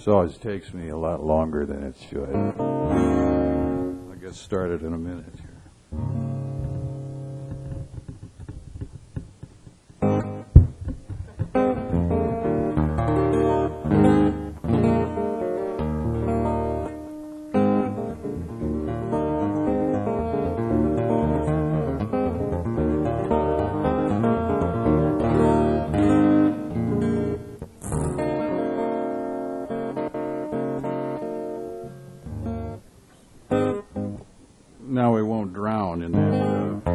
This always takes me a lot longer than it should. I'll get started in a minute here. Now we won't drown in that.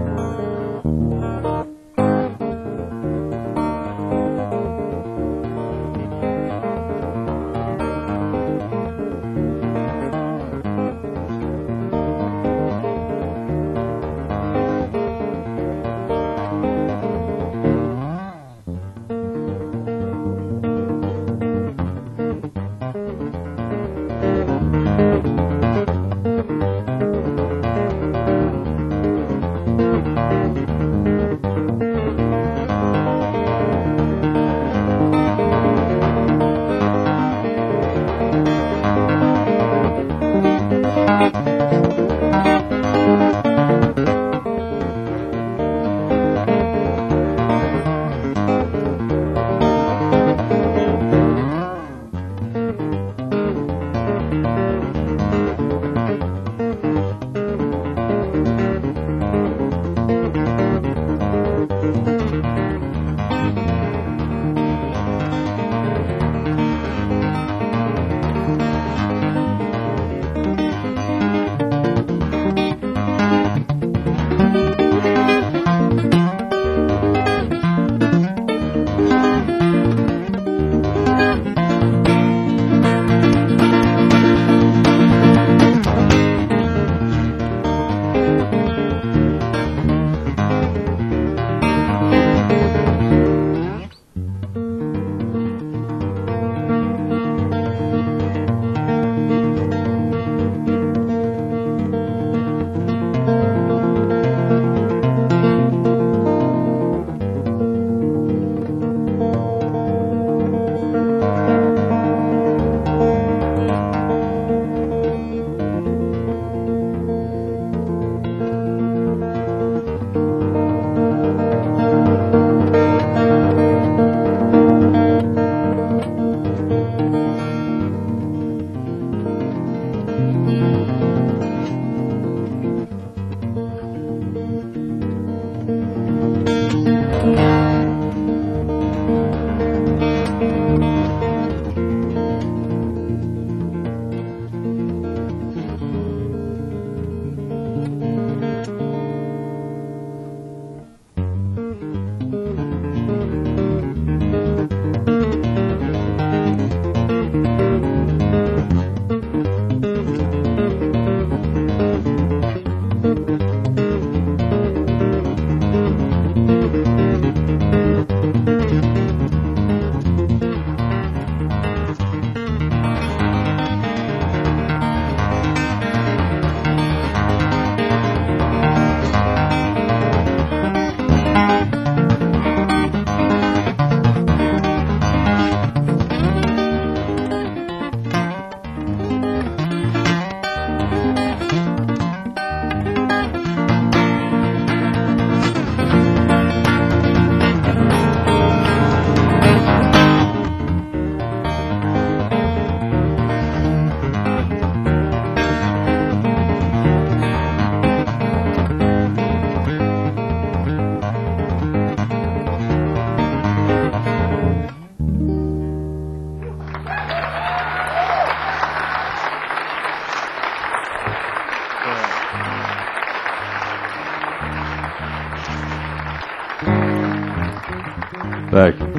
Thank you.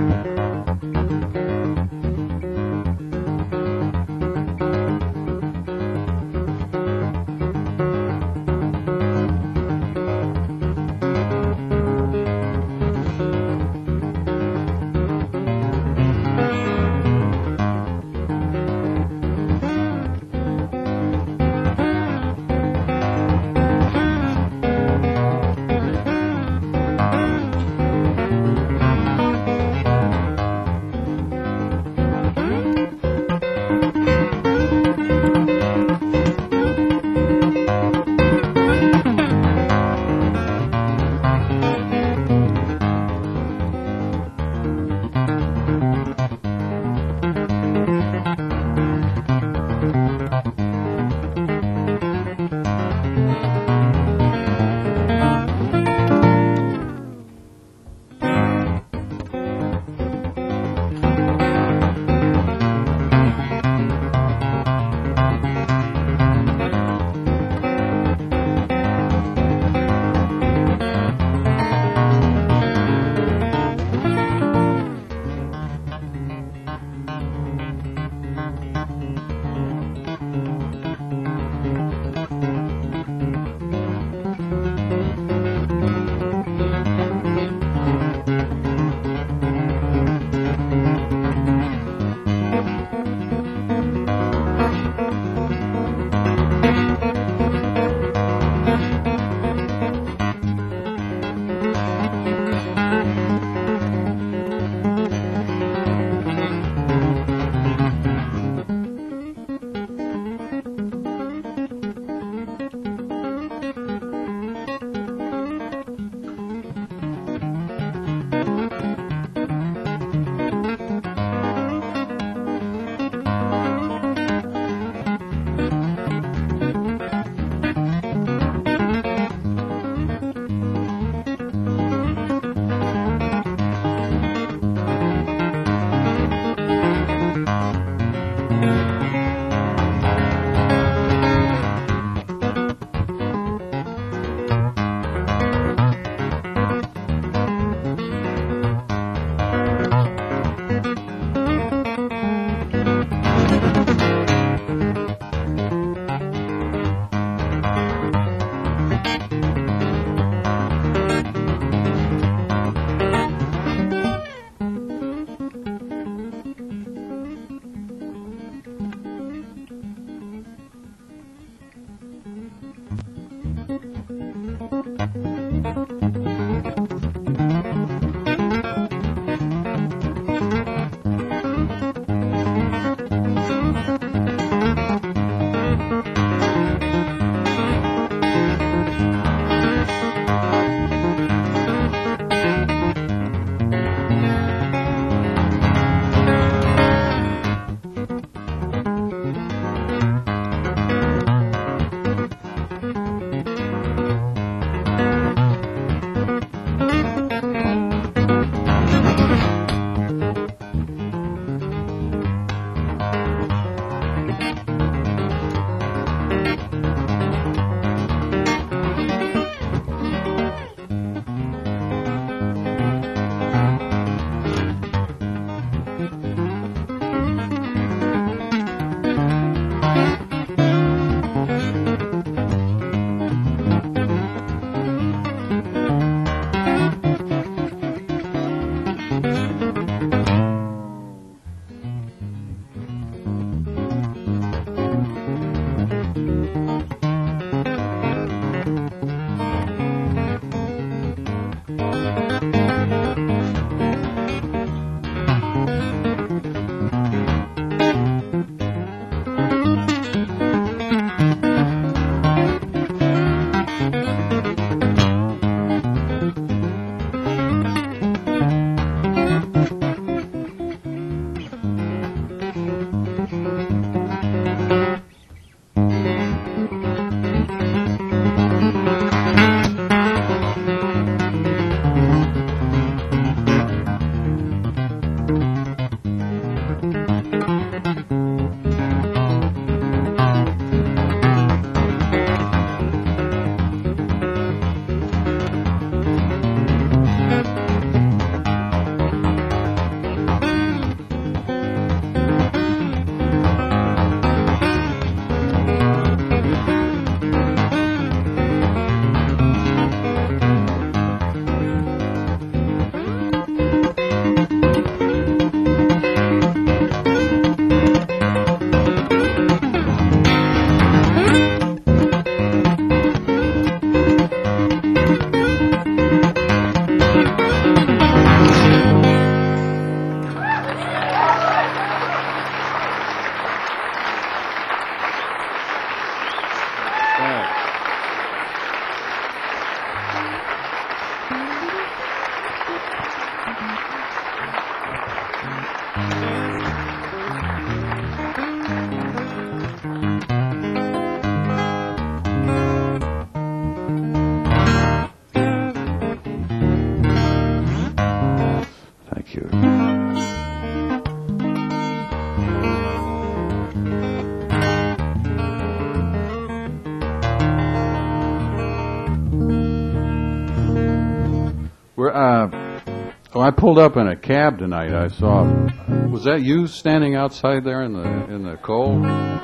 I pulled up in a cab tonight. I saw. Was that you standing outside there in the cold?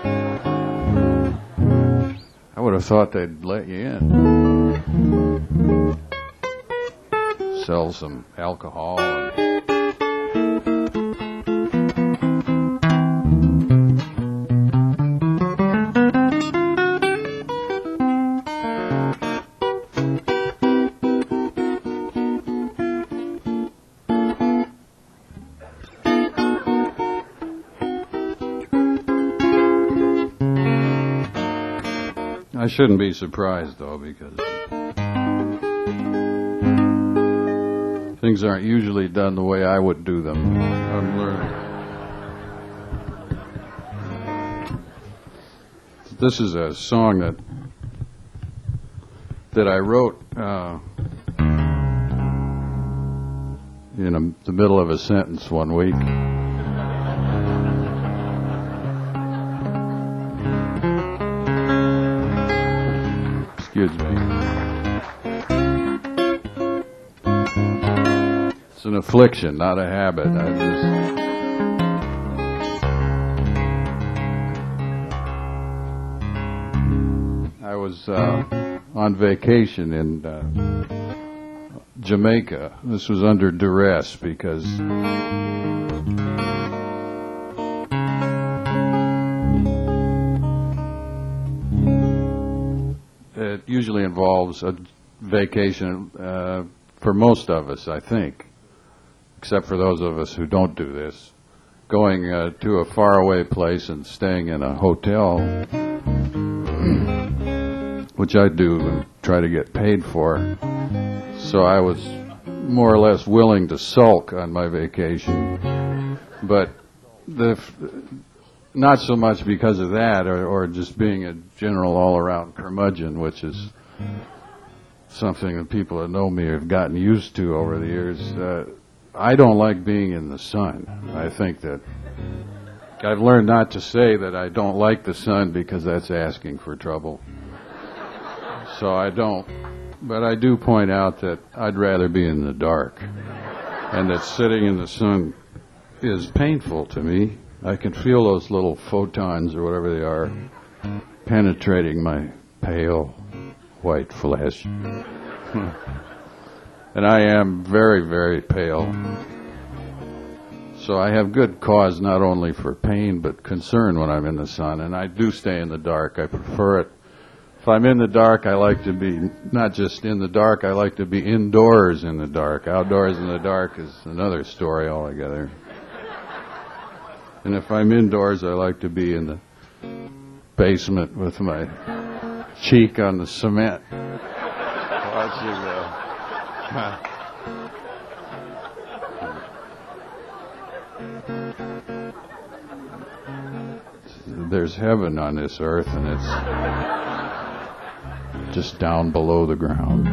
I would have thought they'd let you in. Sell some alcohol. I shouldn't be surprised, though, because things aren't usually done the way I would do them. I'm learning. This is a song that I wrote in the middle of a sentence one week. Excuse me. It's an affliction, not a habit. I was on vacation in Jamaica. This was under duress because it usually involves a vacation for most of us, I think, except for those of us who don't do this, going to a faraway place and staying in a hotel, which I do and try to get paid for. So I was more or less willing to sulk on my vacation, but not so much because of that or just being a general all-around curmudgeon, which is something that people that know me have gotten used to over the years. I don't like being in the sun. I think that I've learned not to say that I don't like the sun because that's asking for trouble. So I don't. But I do point out that I'd rather be in the dark, and that sitting in the sun is painful to me. I can feel those little photons, or whatever they are, penetrating my pale white flesh. And I am very, very pale. So I have good cause not only for pain, but concern when I'm in the sun. And I do stay in the dark. I prefer it. If I'm in the dark, I like to be not just in the dark, I like to be indoors in the dark. Outdoors in the dark is another story altogether. And if I'm indoors, I like to be in the basement with my cheek on the cement, watching there's heaven on this earth, and it's just down below the ground.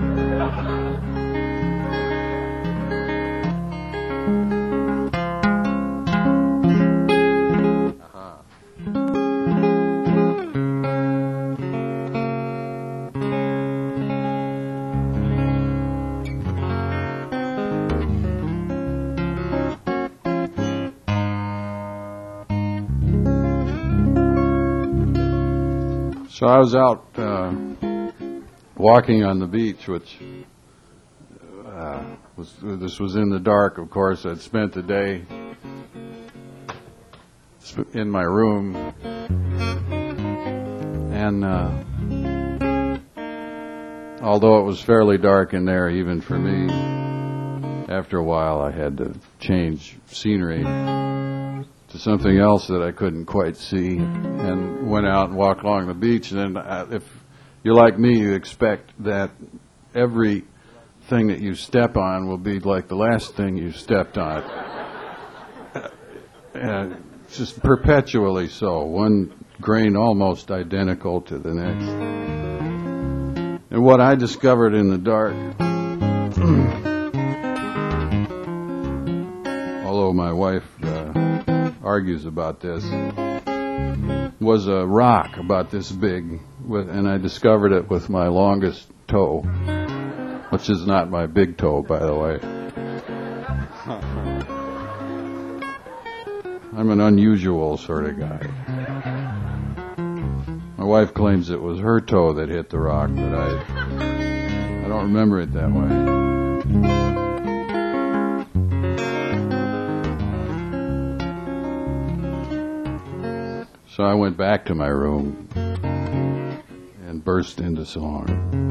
So I was out walking on the beach, which this was in the dark, of course. I'd spent the day in my room, and although it was fairly dark in there, even for me, after a while I had to change scenery to something else that I couldn't quite see, and went out and walked along the beach. And then if you're like me, you expect that everything that you step on will be like the last thing you stepped on. And just perpetually so, one grain almost identical to the next. And what I discovered in the dark, although my wife argues about this, was a rock about this big, and I discovered it with my longest toe. which is not my big toe, by the way. I'm an unusual sort of guy. My wife claims it was her toe that hit the rock, but I don't remember it that way. So I went back to my room and burst into song.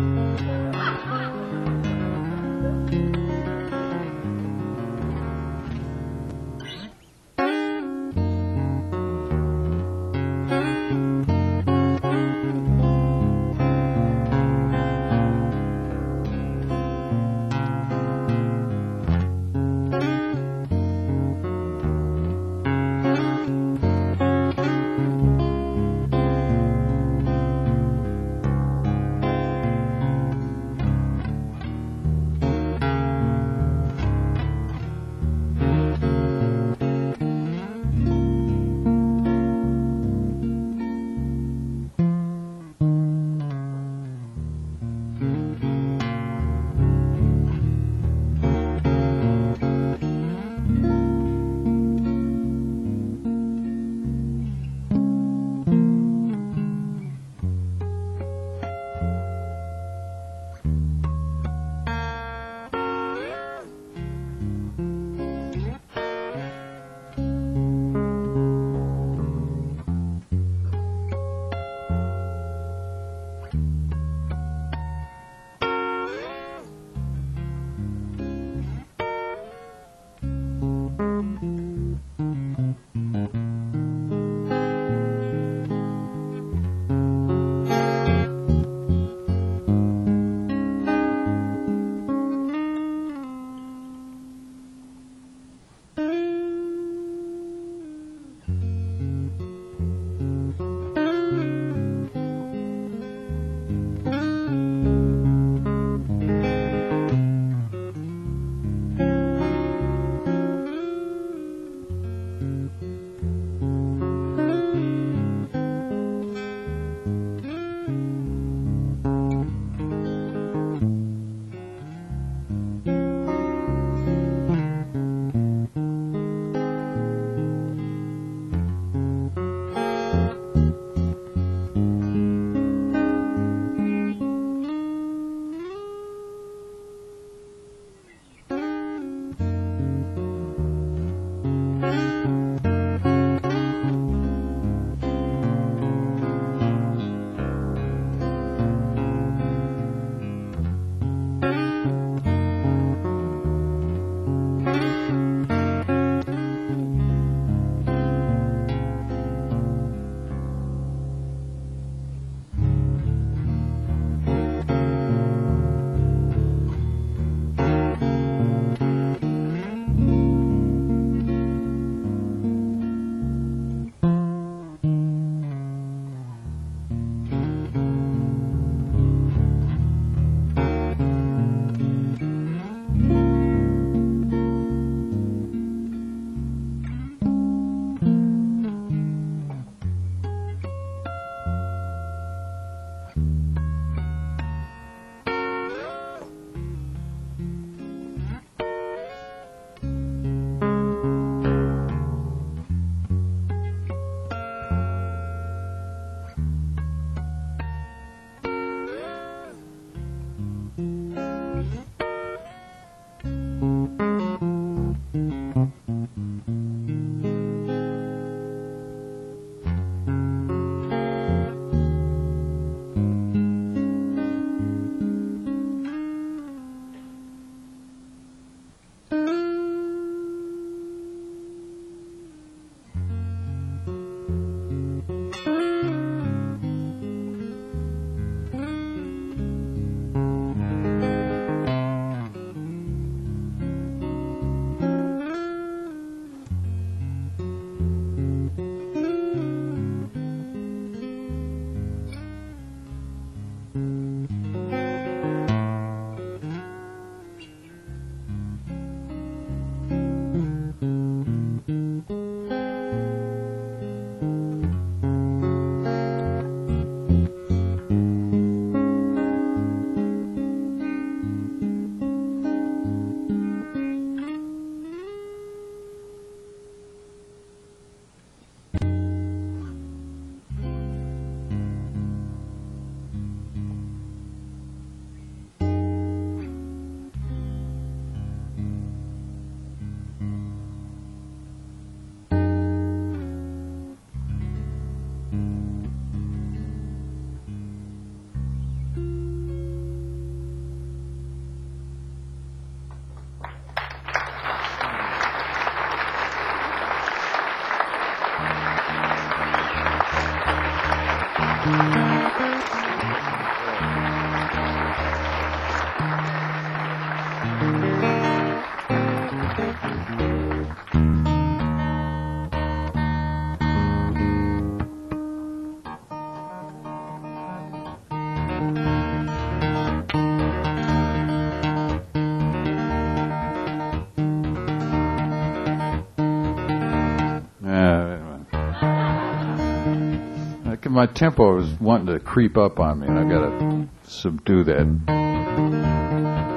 my tempo is wanting to creep up on me, and I've got to subdue that.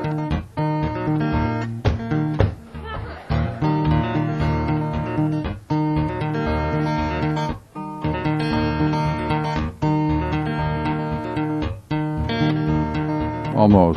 Almost.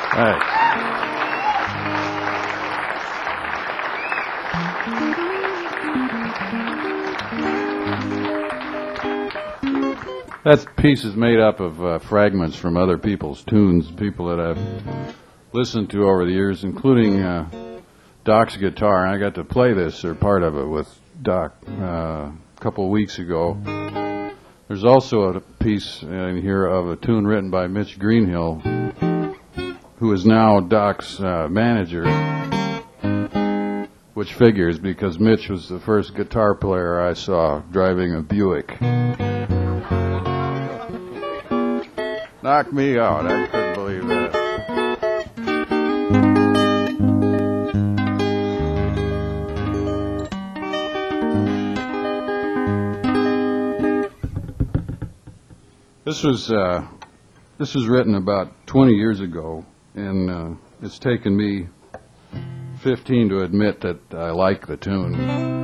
Thanks. That piece is made up of fragments from other people's tunes, people that I've listened to over the years, including Doc's guitar. And I got to play this, or part of it, with Doc a couple of weeks ago. There's also a piece in here of a tune written by Mitch Greenhill, who is now Doc's manager, which figures because Mitch was the first guitar player I saw driving a Buick. Knocked me out. I couldn't believe that. This was written about 20 years ago, and it's taken me 15 to admit that I like the tune.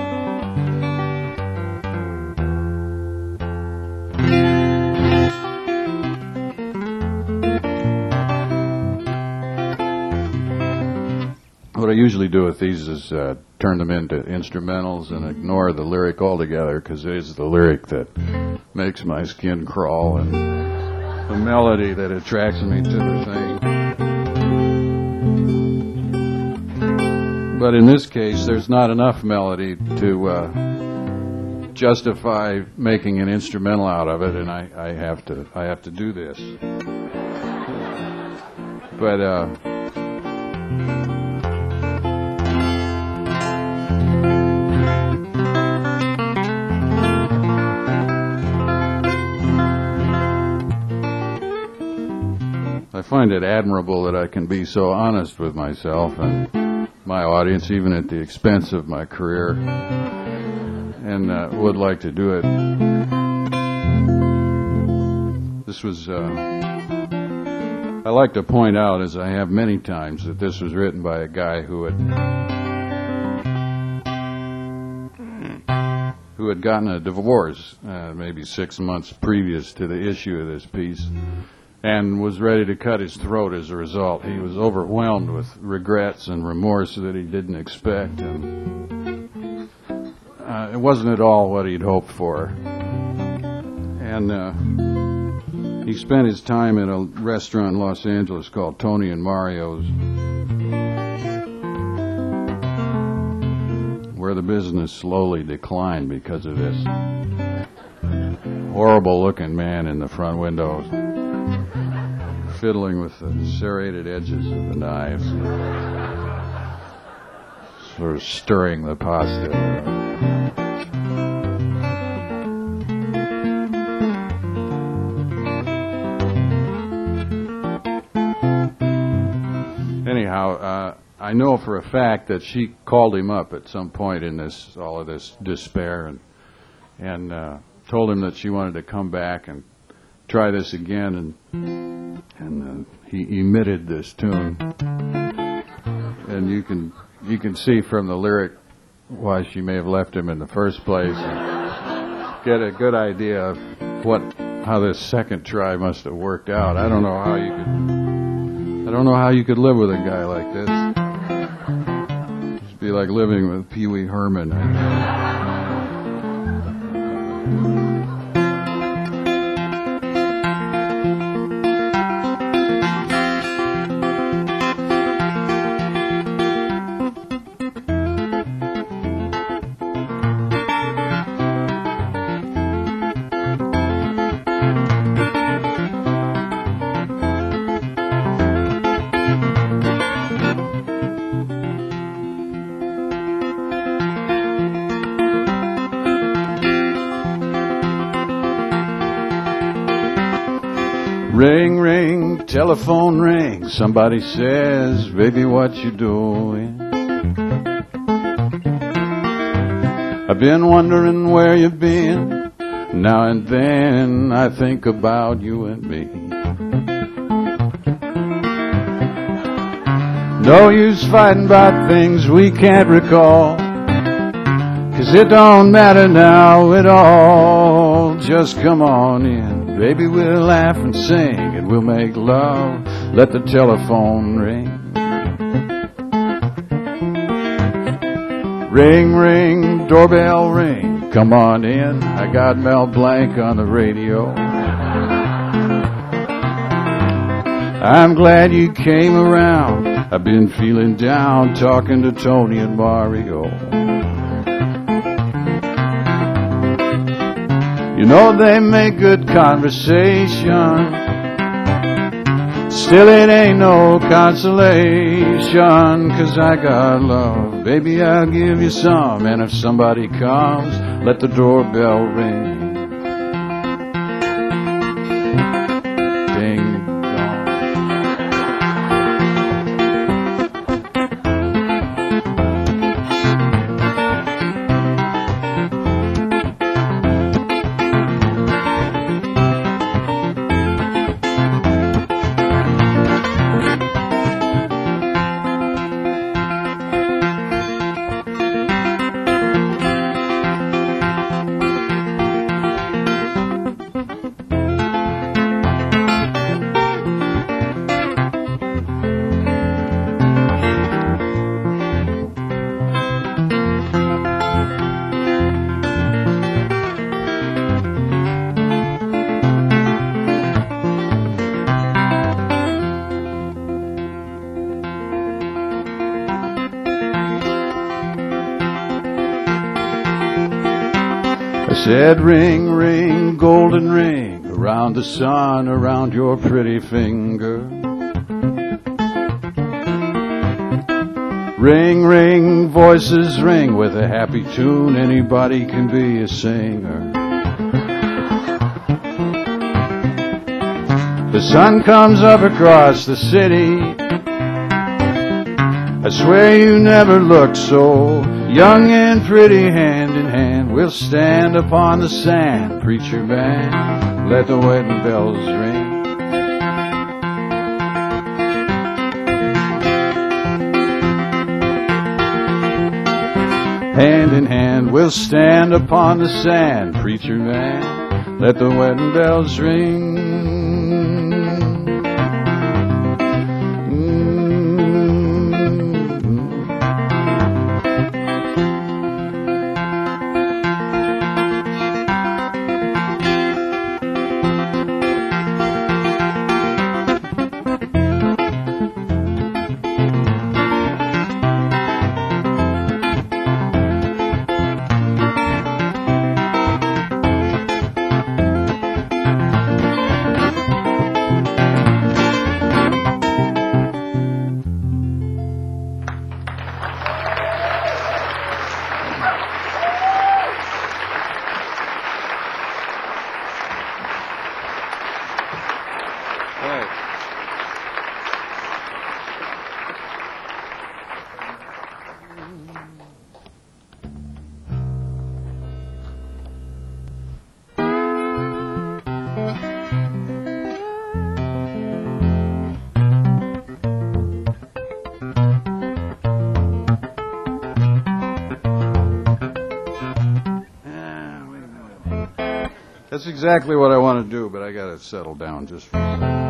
What I usually do with these is turn them into instrumentals and ignore the lyric altogether, because it is the lyric that makes my skin crawl and the melody that attracts me to the thing. But in this case, there's not enough melody to justify making an instrumental out of it, and I have to do this. But I find it admirable that I can be so honest with myself and my audience, even at the expense of my career, and would like to do it. This was, I like to point out, as I have many times, that this was written by a guy who had gotten a divorce maybe 6 months previous to the issue of this piece, and was ready to cut his throat as a result. He was overwhelmed with regrets and remorse that he didn't expect, and it wasn't at all what he'd hoped for. And he spent his time at a restaurant in Los Angeles called Tony and Mario's, where the business slowly declined because of this horrible-looking man in the front window, fiddling with the serrated edges of the knives, sort of stirring the pasta. Anyhow, I know for a fact that she called him up at some point in all of this despair, and told him that she wanted to come back and try this again, and he emitted this tune, and you can see from the lyric why she may have left him in the first place, and get a good idea of how this second try must have worked out. I don't know how you could live with a guy like this. It'd be like living with Pee Wee Herman. Ring, ring, telephone ring. Somebody says, baby, what you doing? I've been wondering where you've been. Now and then I think about you and me. No use fighting about things we can't recall, 'cause it don't matter now at all. Just come on in, baby, we'll laugh and sing, and we'll make love. Let the telephone ring. Ring, ring, doorbell ring. Come on in, I got Mel Blanc on the radio. I'm glad you came around. I've been feeling down talking to Tony and Mario. You know they make good conversation. Still it ain't no consolation, 'cause I got love. Baby, I'll give you some, and if somebody comes, let the doorbell ring. Ding dong. I said, ring, ring, golden ring, around the sun, around your pretty finger. Ring, ring, voices ring, with a happy tune, anybody can be a singer. The sun comes up across the city. I swear you never looked so young and pretty, hand in hand. We'll stand upon the sand, preacher man, let the wedding bells ring. Hand in hand, we'll stand upon the sand, preacher man, let the wedding bells ring. That's exactly what I want to do, but I got to settle down just for a second.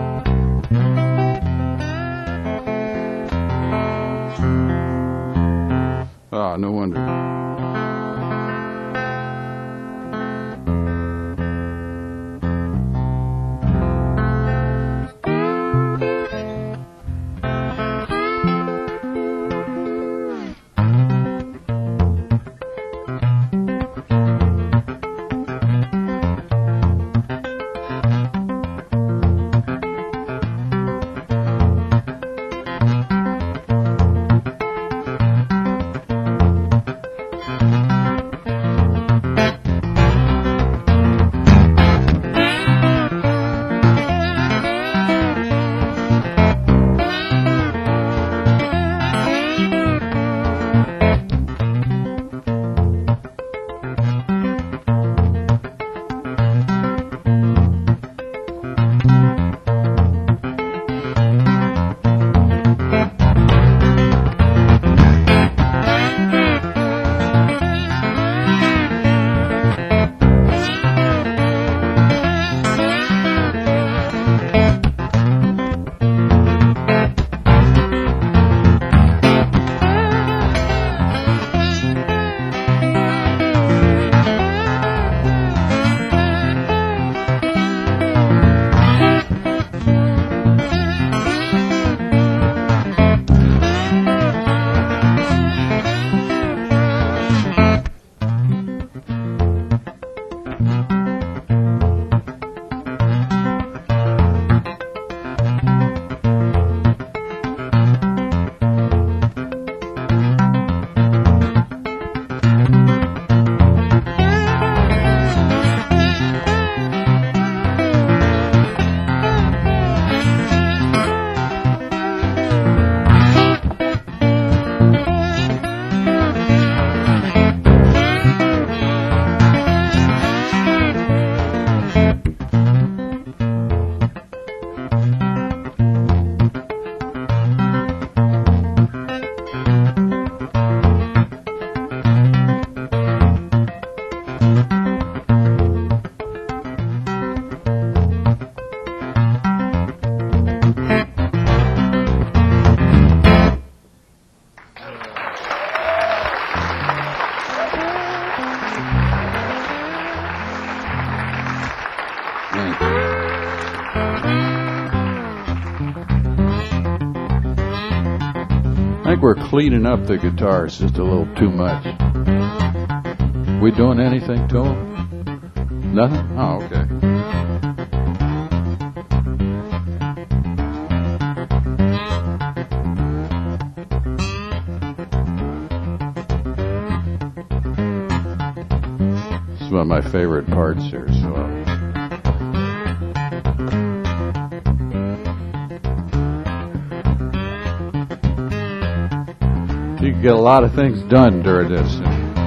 Ah, no wonder. think we're cleaning up the guitars just a little too much. We doing anything to them? Nothing? Oh, okay. This is one of my favorite parts here, so... You can get a lot of things done during this.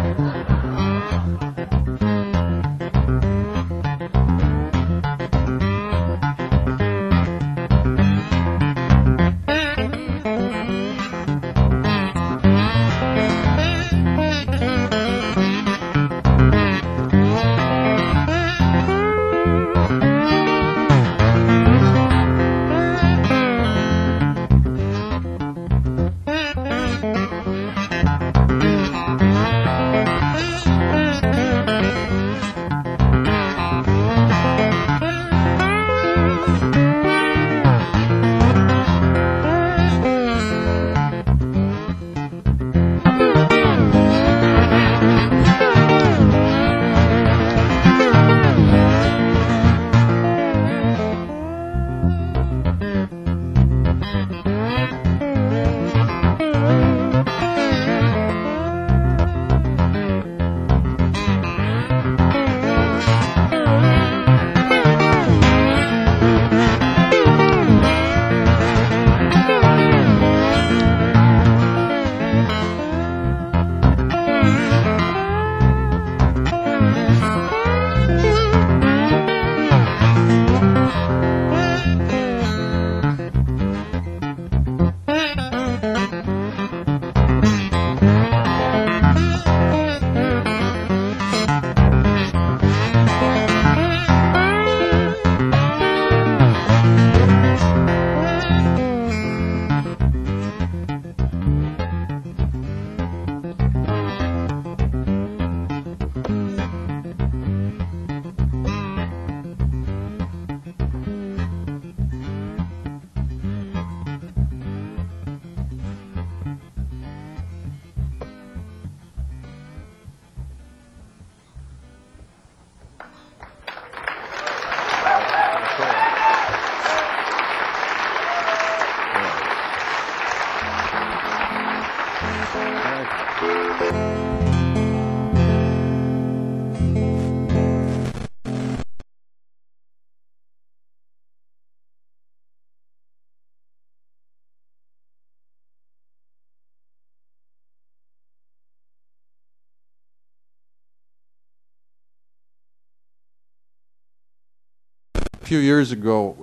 A few years ago,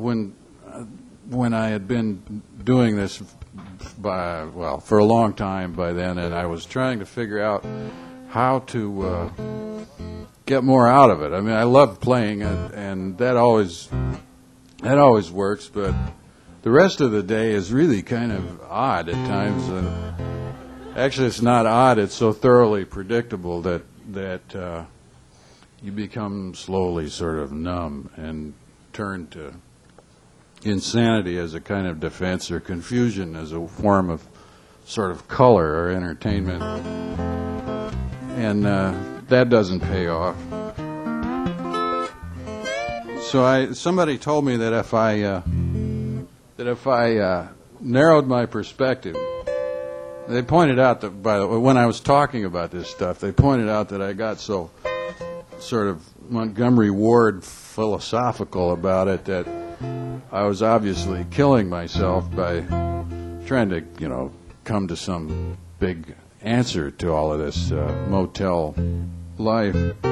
when I had been doing this for a long time by then, and I was trying to figure out how to get more out of it. I mean, I love playing it, and that always works, but the rest of the day is really kind of odd at times. Actually, it's not odd; it's so thoroughly predictable that you become slowly sort of numb and turn to insanity as a kind of defense, or confusion as a form of sort of color or entertainment. And that doesn't pay off. So somebody told me that if I narrowed my perspective, they pointed out that, by the way, when I was talking about this stuff, they pointed out that I got so sort of Montgomery Ward philosophical about it that I was obviously killing myself by trying to, come to some big answer to all of this motel life.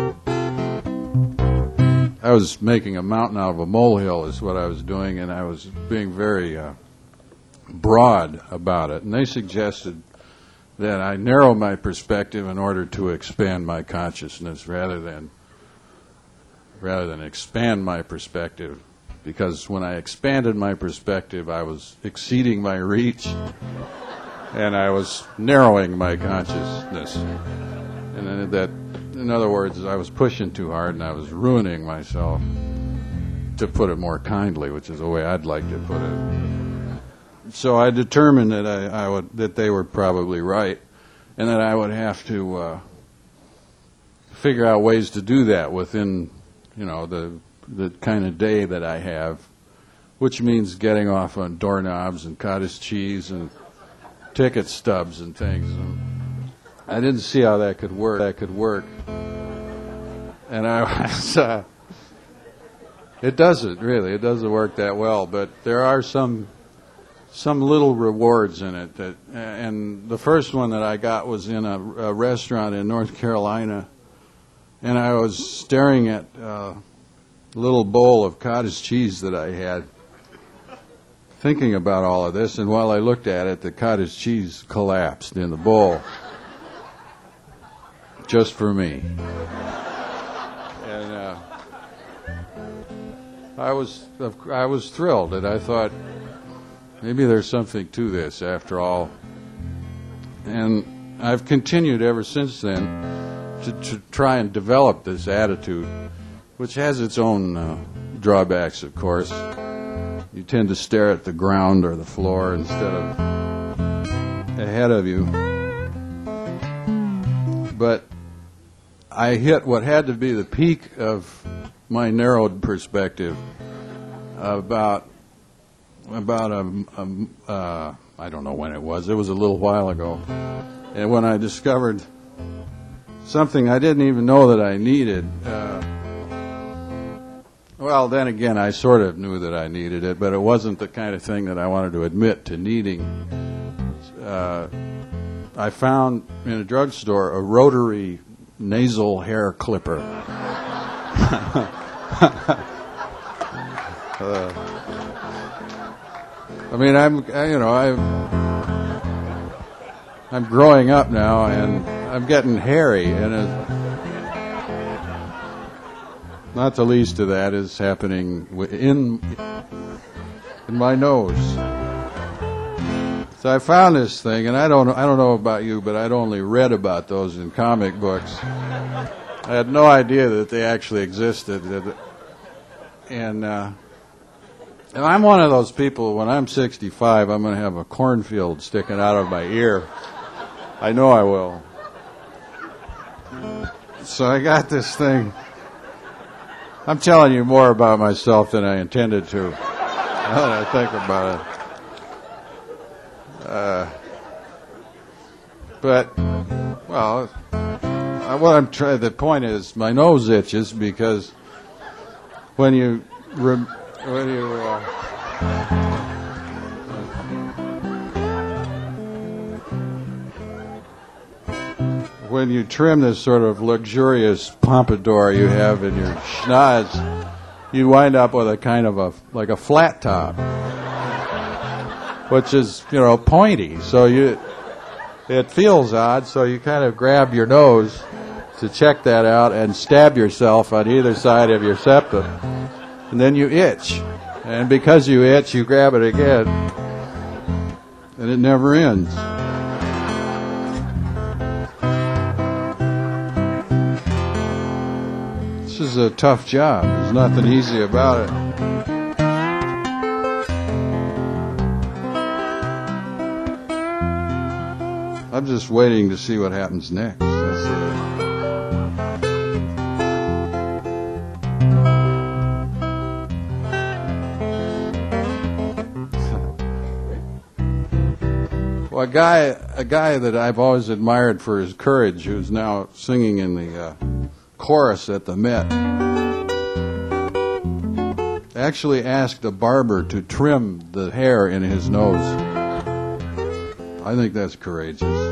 I was making a mountain out of a molehill is what I was doing, and I was being very broad about it. And they suggested that I narrow my perspective in order to expand my consciousness rather than expand my perspective, because when I expanded my perspective, I was exceeding my reach, and I was narrowing my consciousness. And that, in other words, I was pushing too hard, and I was ruining myself, to put it more kindly, which is the way I'd like to put it. so I determined that that they were probably right, and that I would have to figure out ways to do that within, the kind of day that I have, which means getting off on doorknobs and cottage cheese and ticket stubs and things. And I didn't see how that could work. And I was, it doesn't really. It doesn't work that well. But there are some little rewards in it. And the first one that I got was in a restaurant in North Carolina, and I was staring at a little bowl of cottage cheese that I had, thinking about all of this. And while I looked at it, the cottage cheese collapsed in the bowl, just for me. And I was thrilled, and I thought, maybe there's something to this after all. And I've continued ever since then to try and develop this attitude, which has its own drawbacks, of course. You tend to stare at the ground or the floor instead of ahead of you. But I hit what had to be the peak of my narrowed perspective about I don't know when it was. It was a little while ago. And when I discovered something I didn't even know that I needed, well, then again, I sort of knew that I needed it, but it wasn't the kind of thing that I wanted to admit to needing. I found in a drugstore a rotary nasal hair clipper. I mean, I'm growing up now, and I'm getting hairy, and not the least of that is happening in my nose. So I found this thing, and I don't know about you, but I'd only read about those in comic books. I had no idea that they actually existed, and I'm one of those people. When I'm 65, I'm going to have a cornfield sticking out of my ear. I know I will. So I got this thing. I'm telling you more about myself than I intended to, now that I think about it. But, well, the point is, my nose itches because when you trim this sort of luxurious pompadour you have in your schnoz, you wind up with a kind of like a flat top, which is, pointy. So it feels odd, so you kind of grab your nose to check that out and stab yourself on either side of your septum. And then you itch. And because you itch, you grab it again. And it never ends. This is a tough job. There's nothing easy about it. I'm just waiting to see what happens next. That's it. Well, a guy that I've always admired for his courage, who's now singing in the chorus at the Met, actually asked a barber to trim the hair in his nose. I think that's courageous.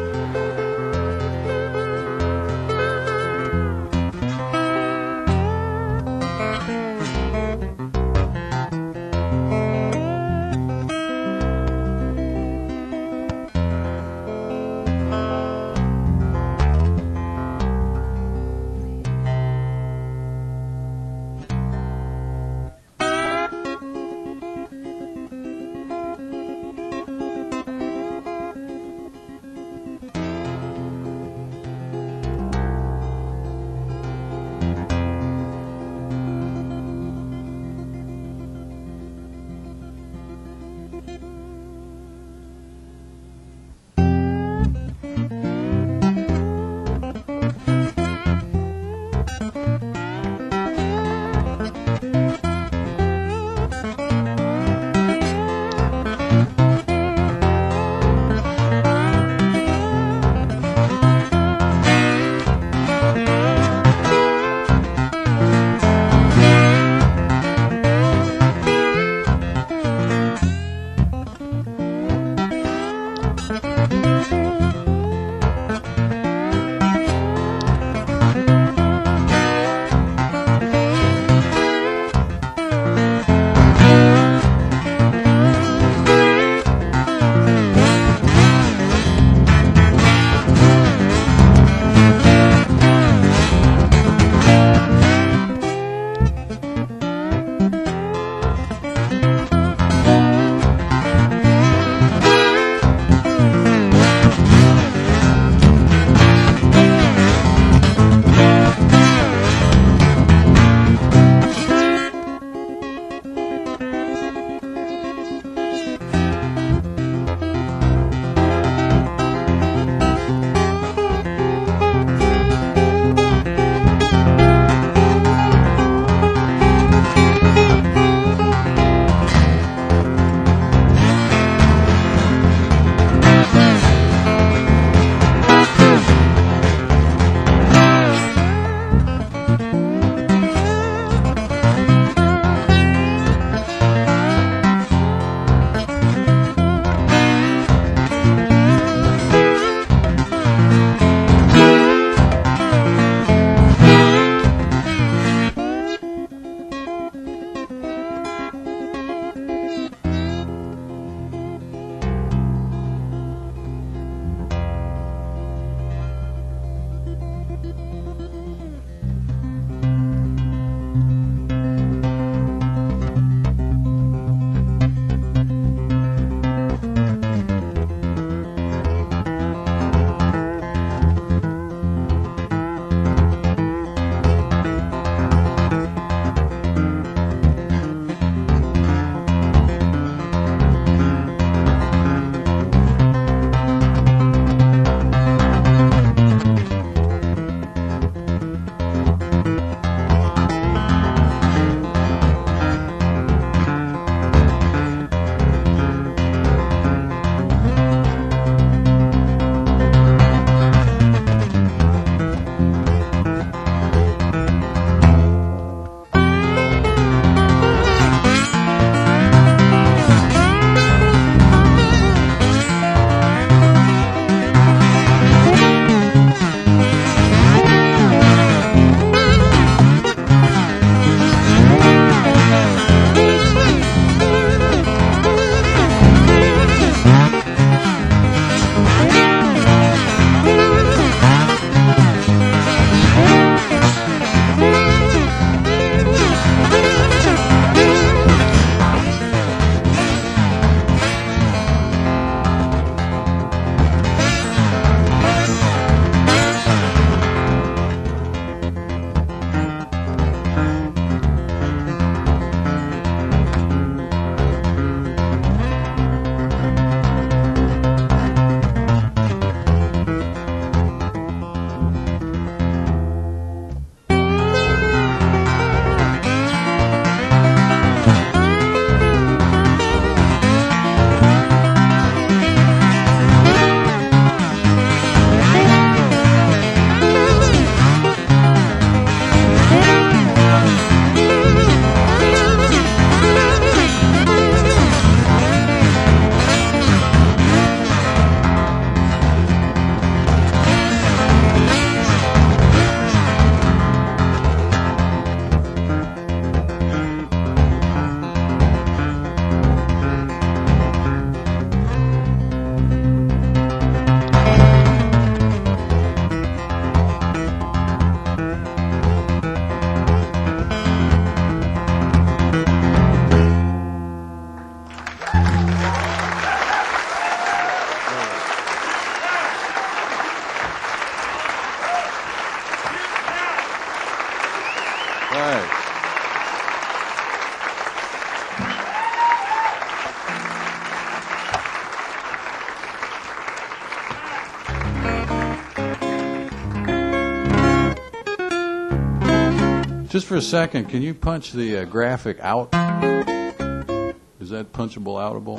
Just for a second, can you punch the graphic out? Is that punchable outable?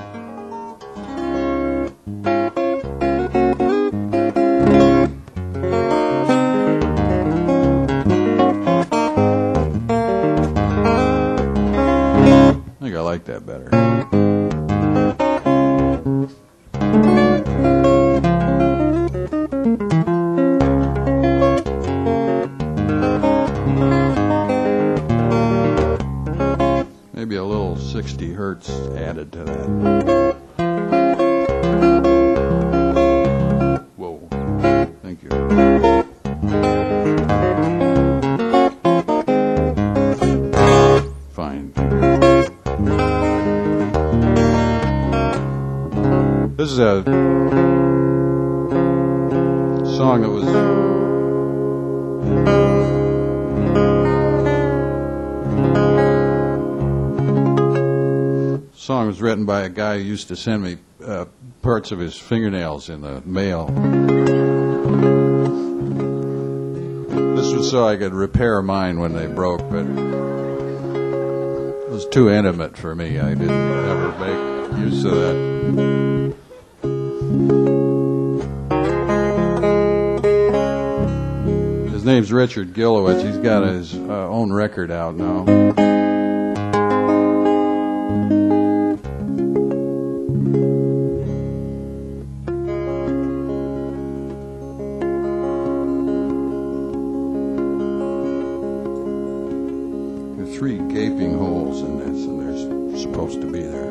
I think I like that better. Maybe a little 60 hertz added to that. Whoa. Thank you. Fine. This is a song that was written by a guy who used to send me parts of his fingernails in the mail. This was so I could repair mine when they broke, but it was too intimate for me. I didn't ever make use of that. His name's Richard Gilowitz. He's got his own record out now. There are 3 gaping holes in this, and they're supposed to be there.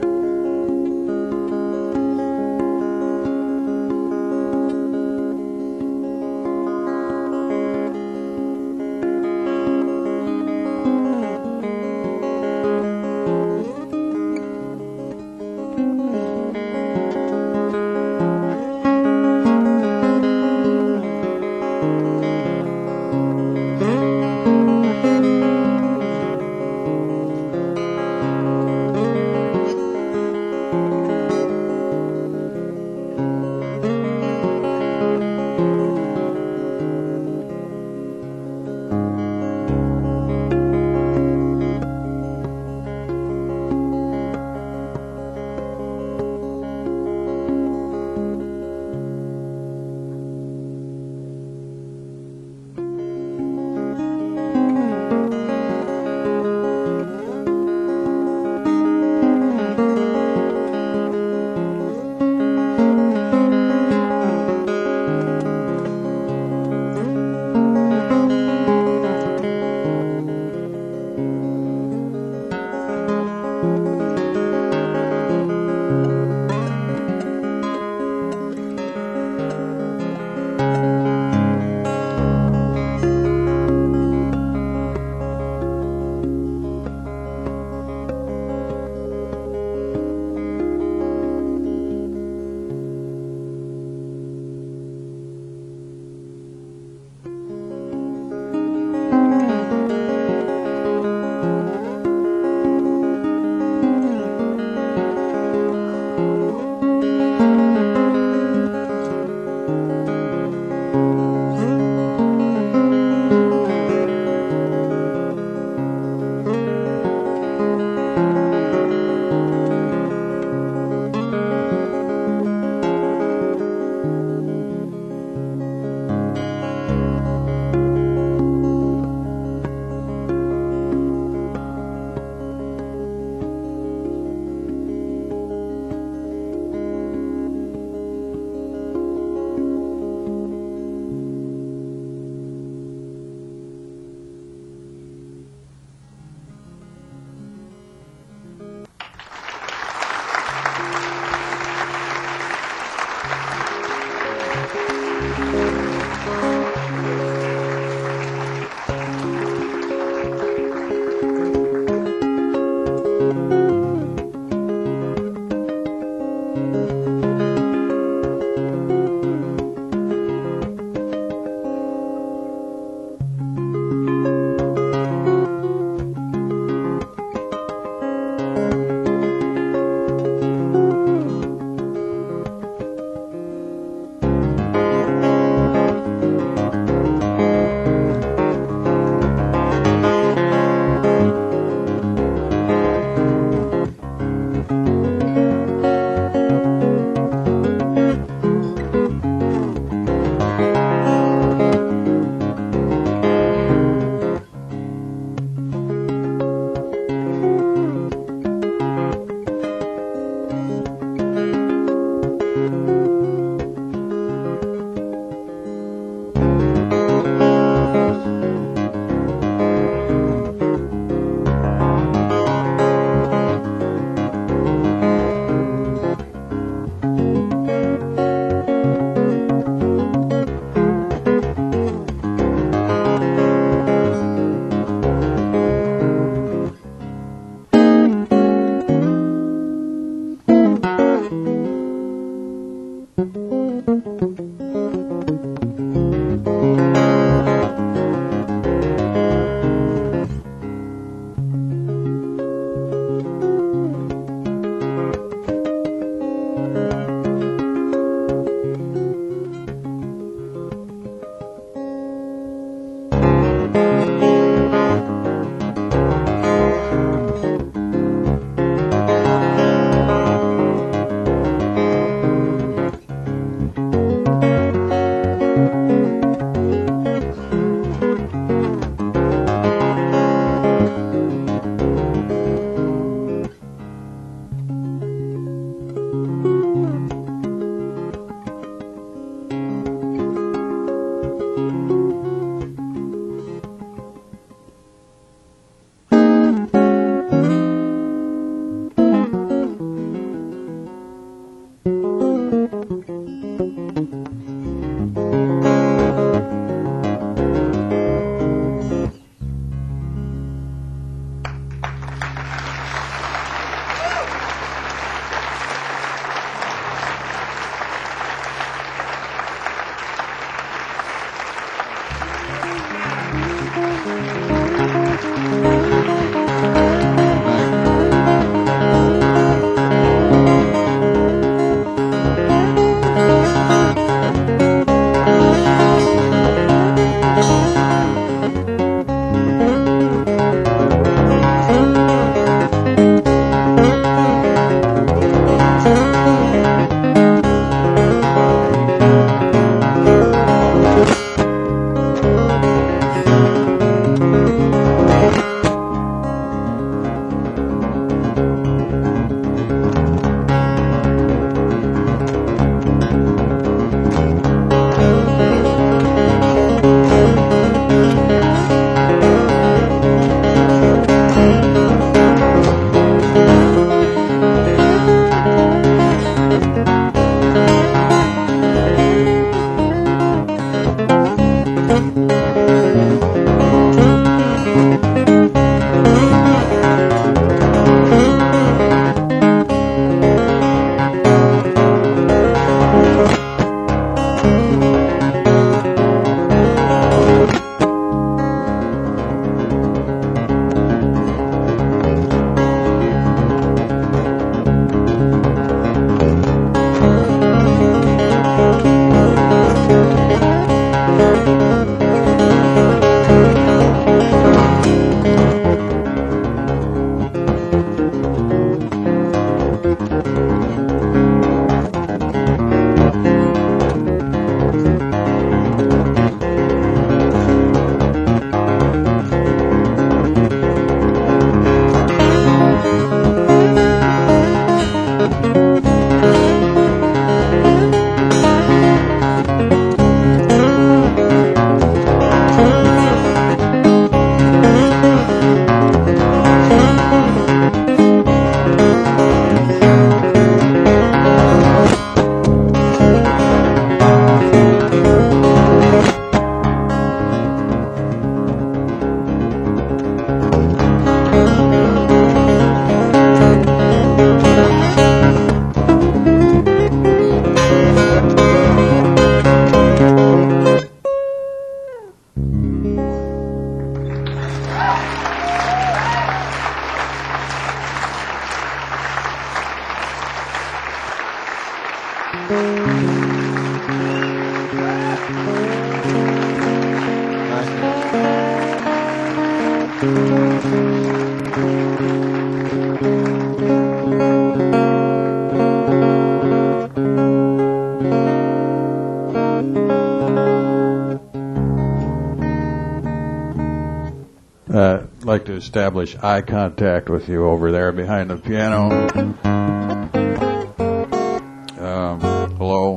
I'd like to establish eye contact with you over there behind the piano. Hello?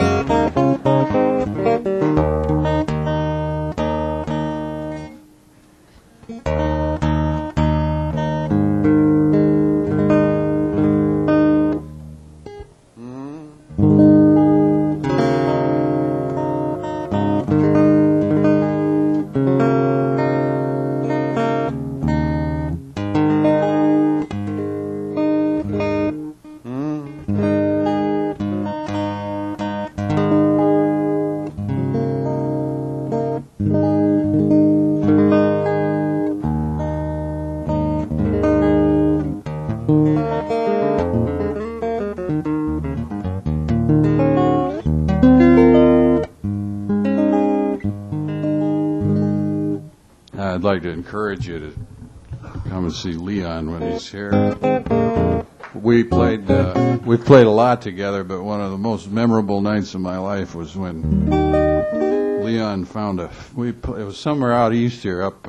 I'd like to encourage you to come and see Leon when he's here. We've played a lot together, but one of the most memorable nights of my life was when Leon found it was somewhere out east here, up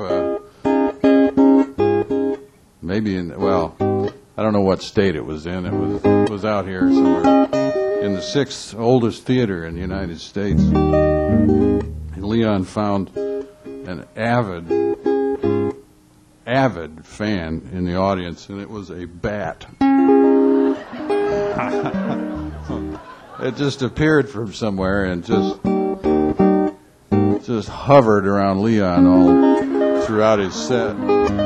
maybe in, well, I don't know what state it was in. It was out here somewhere in the sixth oldest theater in the United States. And Leon found an avid fan in the audience, and it was a bat. It just appeared from somewhere and just hovered around Leon all throughout his set.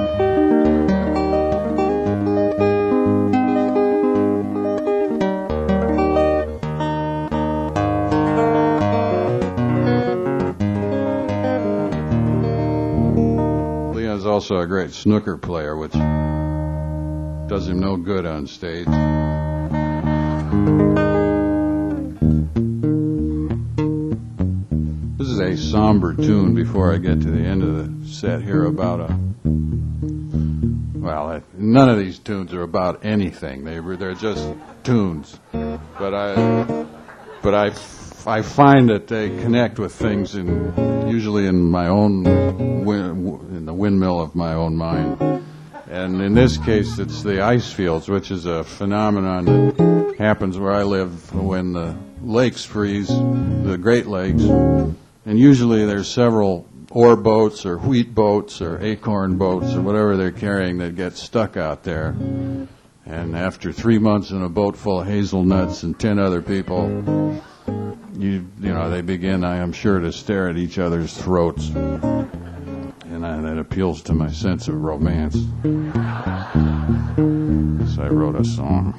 Leon's also a great snooker player, which does him no good on stage. This is a somber tune before I get to the end of the set here about none of these tunes are about anything. They're just tunes. But I find that they connect with things usually in my own in the windmill of my own mind. And in this case, it's the ice fields, which is a phenomenon that happens where I live when the lakes freeze, the Great Lakes. And usually there's several ore boats or wheat boats or acorn boats or whatever they're carrying that get stuck out there. And after 3 months in a boat full of hazelnuts and 10 other people, you know, they begin, I am sure, to stare at each other's throats. And that appeals to my sense of romance. So I wrote a song.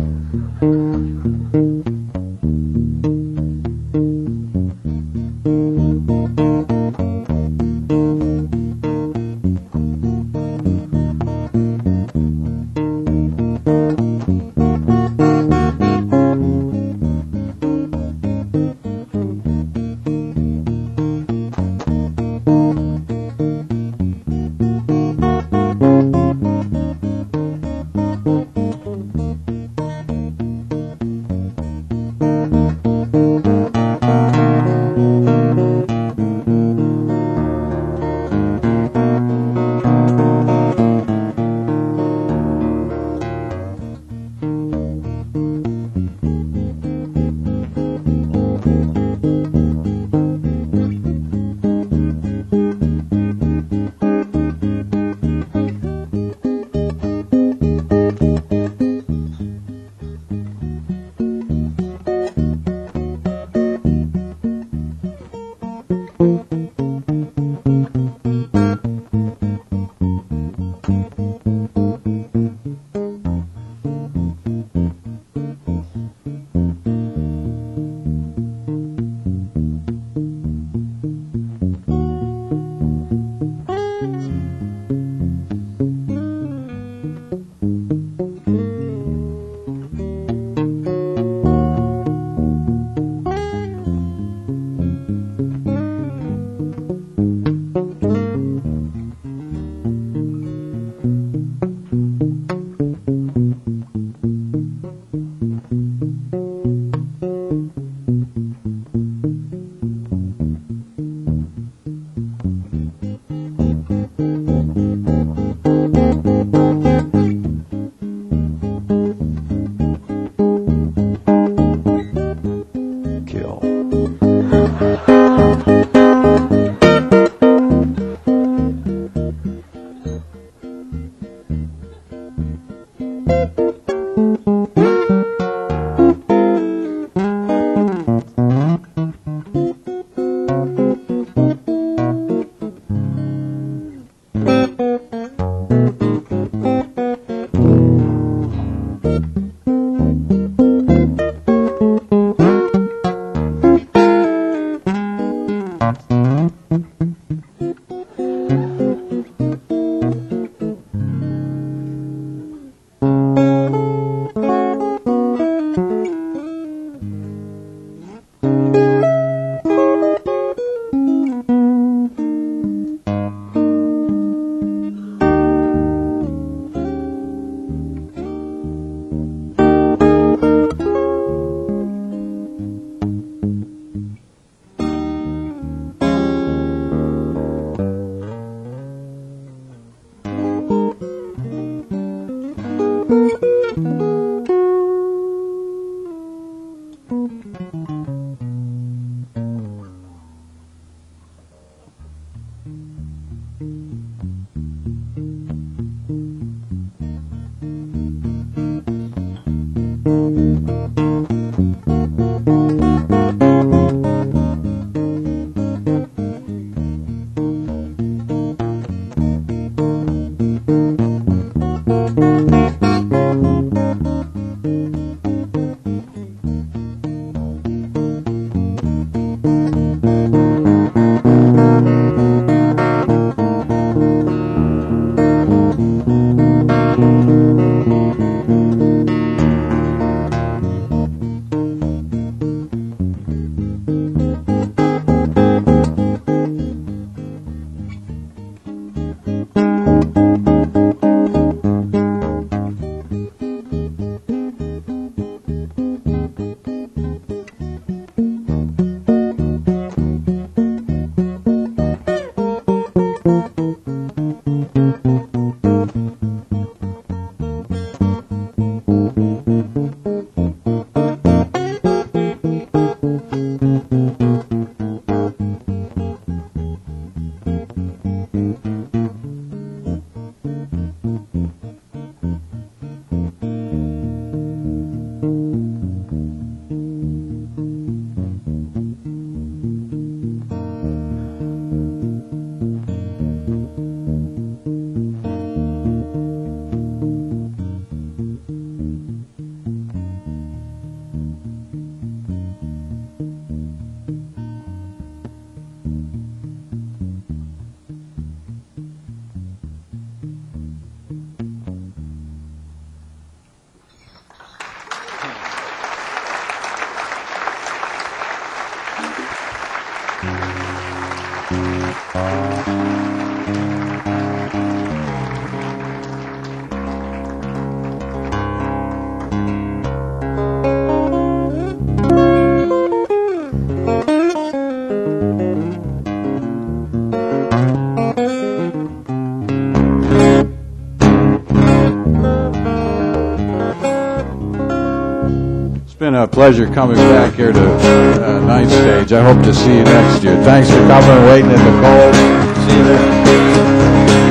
It's been a pleasure coming back here to Ninth Stage. I hope to see you next year. Thanks for coming and waiting in the cold. See you then.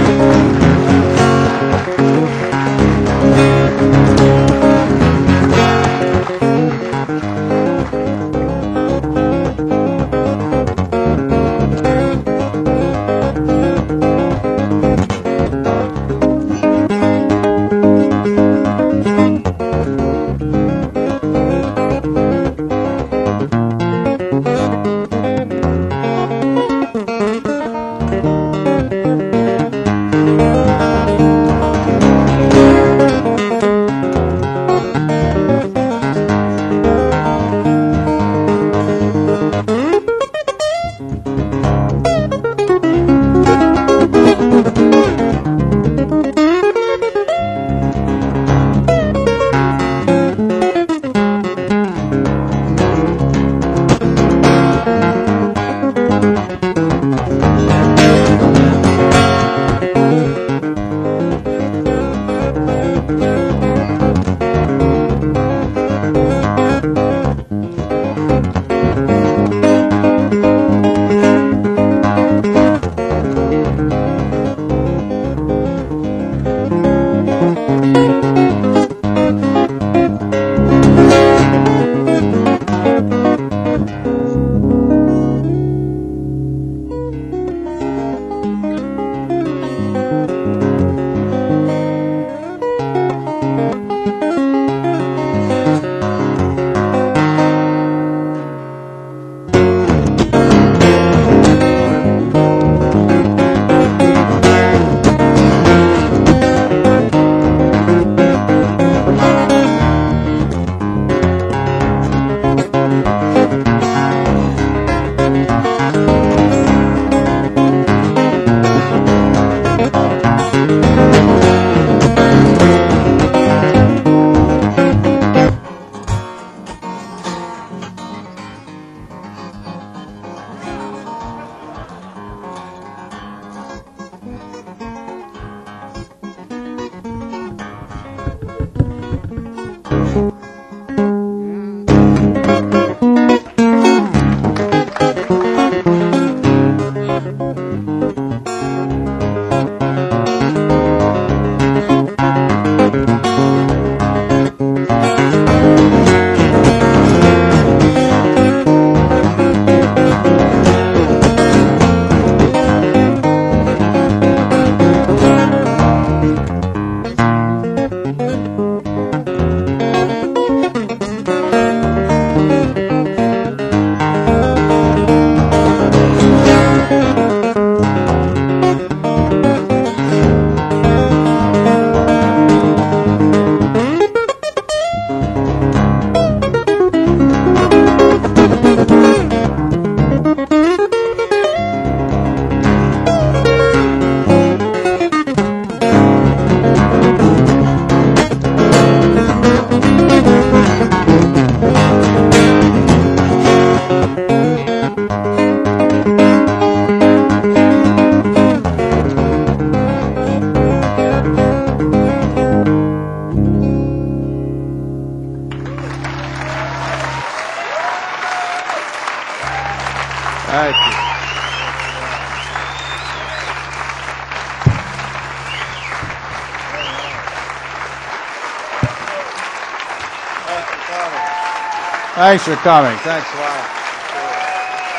Thank you. Thanks for coming. Thanks a lot.